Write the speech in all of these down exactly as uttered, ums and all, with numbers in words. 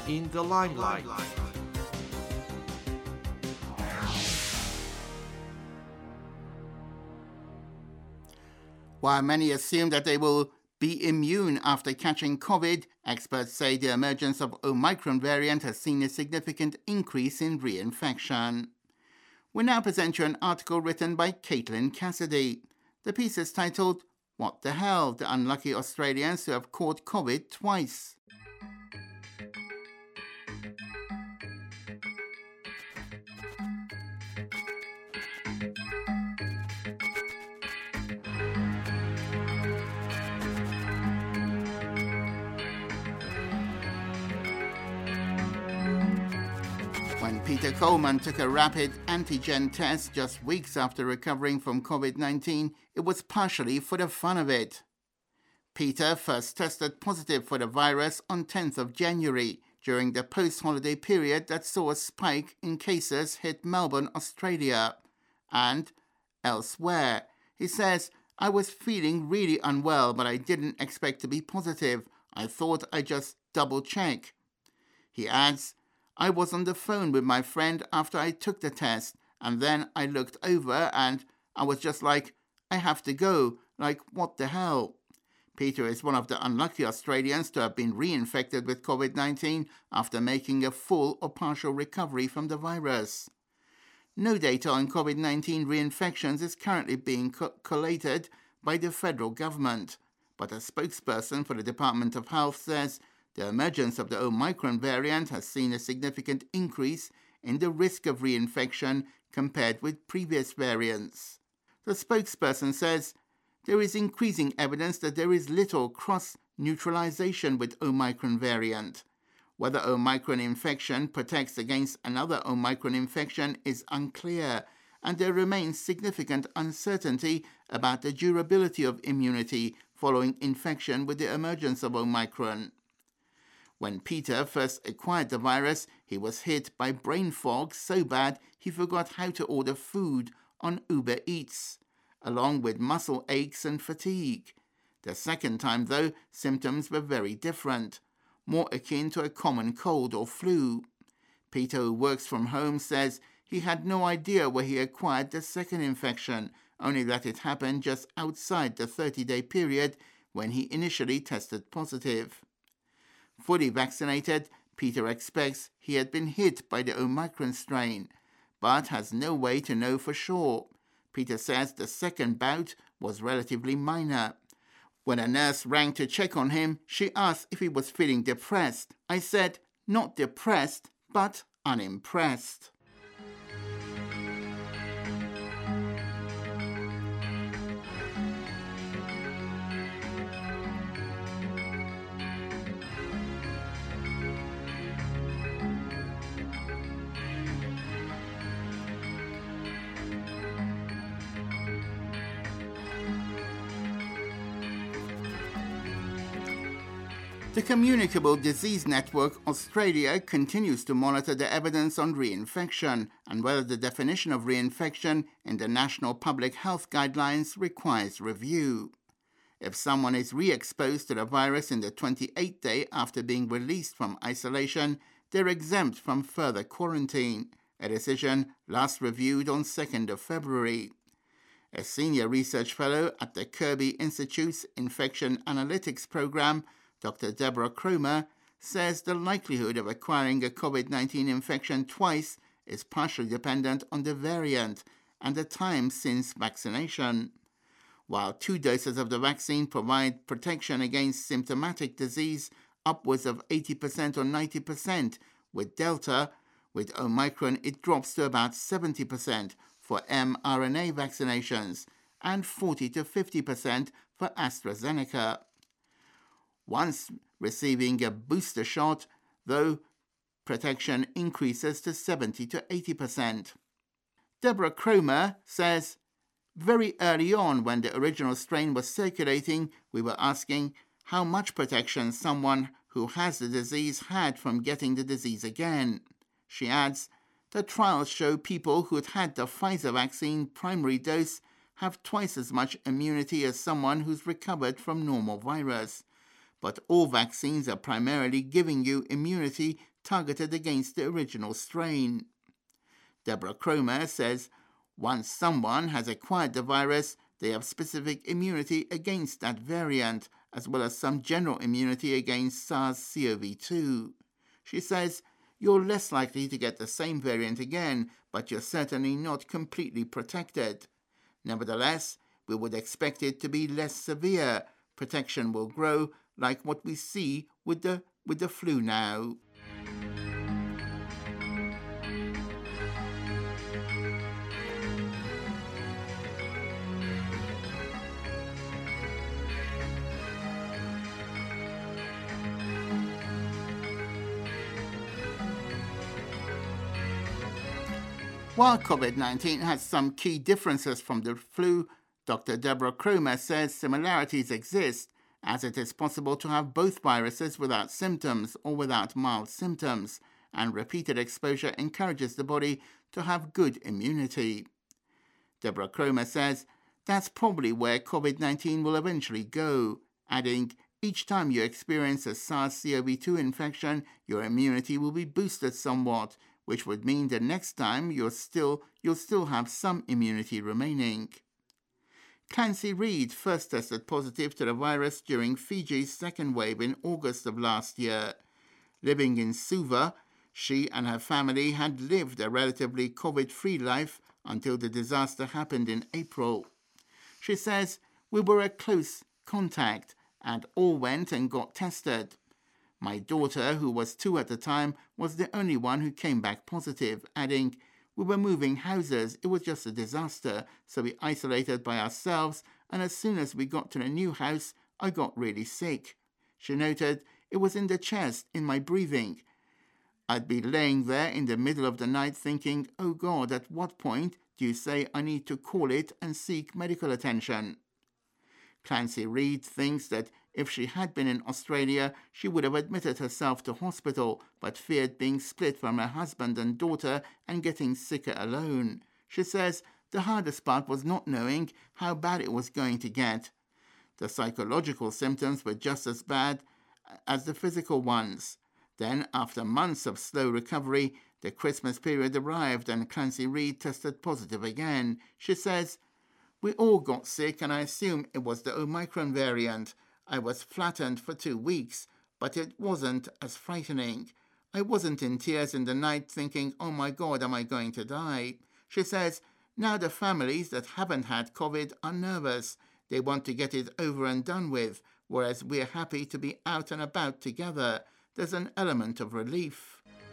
in the limelight. While many assume that they will be immune after catching COVID, experts say the emergence of Omicron variant has seen a significant increase in reinfection. We now present you an article written by Caitlin Cassidy. The piece is titled, "What the Hell? The Unlucky Australians Who Have Caught COVID Twice." When Peter Coleman took a rapid antigen test just weeks after recovering from COVID nineteen, it was partially for the fun of it. Peter first tested positive for the virus on tenth of January, during the post-holiday period that saw a spike in cases hit Melbourne, Australia, and elsewhere. He says, "I was feeling really unwell, but I didn't expect to be positive. I thought I'd just double-check." He adds, "I was on the phone with my friend after I took the test, and then I looked over and I was just like, I have to go, like what the hell?" Peter is one of the unlucky Australians to have been reinfected with COVID nineteen after making a full or partial recovery from the virus. No data on COVID nineteen reinfections is currently being co- collated by the federal government, but a spokesperson for the Department of Health says the emergence of the Omicron variant has seen a significant increase in the risk of reinfection compared with previous variants. The spokesperson says there is increasing evidence that there is little cross-neutralization with Omicron variant. Whether Omicron infection protects against another Omicron infection is unclear, and there remains significant uncertainty about the durability of immunity following infection with the emergence of Omicron. When Peter first acquired the virus, he was hit by brain fog so bad he forgot how to order food on Uber Eats, along with muscle aches and fatigue. The second time, though, symptoms were very different, more akin to a common cold or flu. Peter, who works from home, says he had no idea where he acquired the second infection, only that it happened just outside the thirty-day period when he initially tested positive. Fully vaccinated, Peter expects he had been hit by the Omicron strain, but has no way to know for sure. Peter says the second bout was relatively minor. When a nurse rang to check on him, she asked if he was feeling depressed. I said, not depressed, but unimpressed. The Communicable Disease Network Australia continues to monitor the evidence on reinfection and whether the definition of reinfection in the National Public Health Guidelines requires review. If someone is re-exposed to the virus in the twenty-eighth day after being released from isolation, they're exempt from further quarantine, a decision last reviewed on second of February. A senior research fellow at the Kirby Institute's Infection Analytics Program, Doctor Deborah Cromer, says the likelihood of acquiring a COVID nineteen infection twice is partially dependent on the variant and the time since vaccination. While two doses of the vaccine provide protection against symptomatic disease upwards of eighty percent or ninety percent with Delta, with Omicron it drops to about seventy percent for mRNA vaccinations and forty to fifty percent for AstraZeneca. Once receiving a booster shot, though, protection increases to seventy to eighty percent. Deborah Cromer says, very early on when the original strain was circulating, we were asking how much protection someone who has the disease had from getting the disease again. She adds, the trials show people who'd had the Pfizer vaccine primary dose have twice as much immunity as someone who's recovered from normal virus. But all vaccines are primarily giving you immunity targeted against the original strain. Deborah Cromer says once someone has acquired the virus, they have specific immunity against that variant, as well as some general immunity against SARS-C o V two. She says, you're less likely to get the same variant again, but you're certainly not completely protected. Nevertheless, we would expect it to be less severe. Protection will grow, like what we see with the, with the flu now. While COVID nineteen has some key differences from the flu, Doctor Deborah Cromer says similarities exist, as it is possible to have both viruses without symptoms or without mild symptoms, and repeated exposure encourages the body to have good immunity. Deborah Cromer says that's probably where COVID nineteen will eventually go, adding, each time you experience a SARS-C o V two infection, your immunity will be boosted somewhat, which would mean the next time you're still, you'll still have some immunity remaining. Clancy Reid first tested positive to the virus during Fiji's second wave in August of last year. Living in Suva, she and her family had lived a relatively COVID-free life until the disaster happened in April. She says, we were a close contact and all went and got tested. My daughter, who was two at the time, was the only one who came back positive, adding, we were moving houses, it was just a disaster, so we isolated by ourselves, and as soon as we got to the new house, I got really sick. She noted, it was in the chest, in my breathing. I'd be laying there in the middle of the night thinking, oh God, at what point do you say I need to call it and seek medical attention? Clancy Reid thinks that if she had been in Australia, she would have admitted herself to hospital, but feared being split from her husband and daughter and getting sicker alone. She says the hardest part was not knowing how bad it was going to get. The psychological symptoms were just as bad as the physical ones. Then, after months of slow recovery, the Christmas period arrived and Clancy Reid tested positive again. She says, we all got sick and I assume it was the Omicron variant. I was flattened for two weeks, but it wasn't as frightening. I wasn't in tears in the night thinking, oh my God, am I going to die? She says, now the families that haven't had COVID are nervous. They want to get it over and done with, whereas we're happy to be out and about together. There's an element of relief.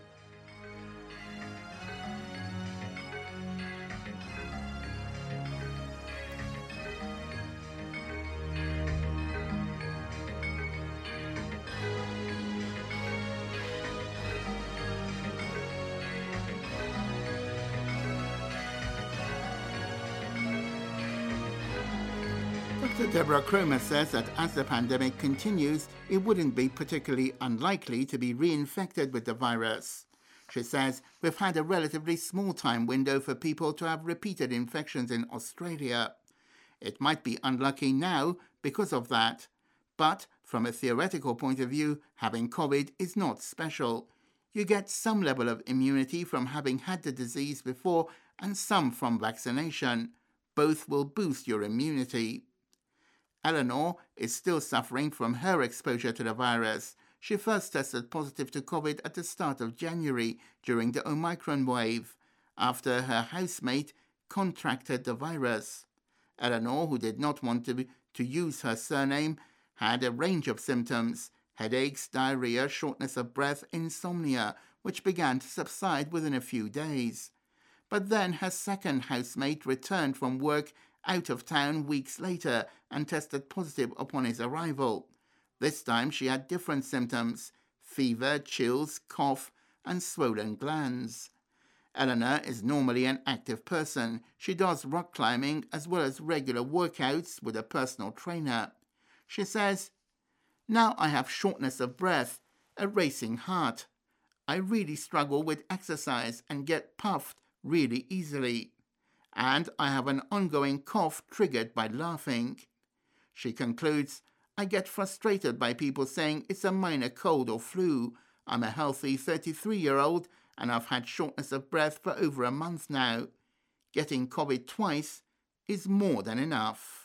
Doctor Deborah Cromer says that as the pandemic continues, it wouldn't be particularly unlikely to be reinfected with the virus. She says, we've had a relatively small time window for people to have repeated infections in Australia. It might be unlucky now because of that. But from a theoretical point of view, having COVID is not special. You get some level of immunity from having had the disease before and some from vaccination. Both will boost your immunity. Eleanor is still suffering from her exposure to the virus. She first tested positive to COVID at the start of January during the Omicron wave, after her housemate contracted the virus. Eleanor, who did not want to, be, to use her surname, had a range of symptoms: headaches, diarrhea, shortness of breath, insomnia, which began to subside within a few days. But then her second housemate returned from work out of town weeks later and tested positive upon his arrival. This time she had different symptoms: fever, chills, cough, and swollen glands. Eleanor is normally an active person. She does rock climbing as well as regular workouts with a personal trainer. She says, now I have shortness of breath, a racing heart. I really struggle with exercise and get puffed really easily. And I have an ongoing cough triggered by laughing. She concludes, I get frustrated by people saying it's a minor cold or flu. I'm a healthy thirty-three-year-old and I've had shortness of breath for over a month now. Getting COVID twice is more than enough.